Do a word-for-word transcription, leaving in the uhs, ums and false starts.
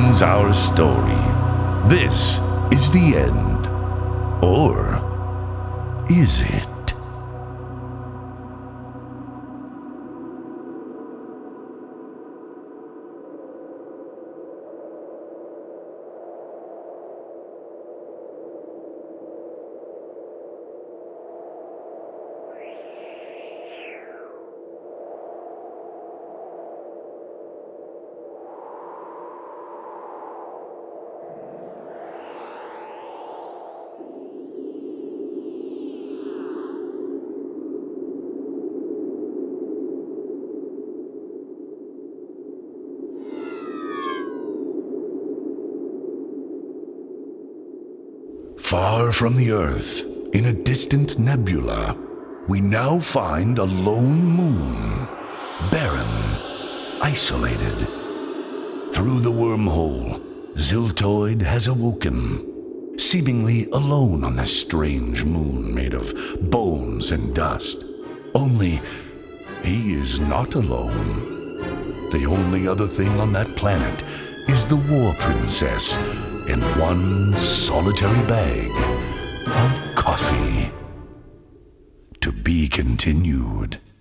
ends our story. This is the end. Or is it? Far from the Earth, in a distant nebula, we now find a lone moon, barren, isolated. Through the wormhole, Ziltoid has awoken, seemingly alone on this strange moon made of bones and dust. Only, he is not alone. The only other thing on that planet is the War Princess in one solitary bag of coffee. To be continued.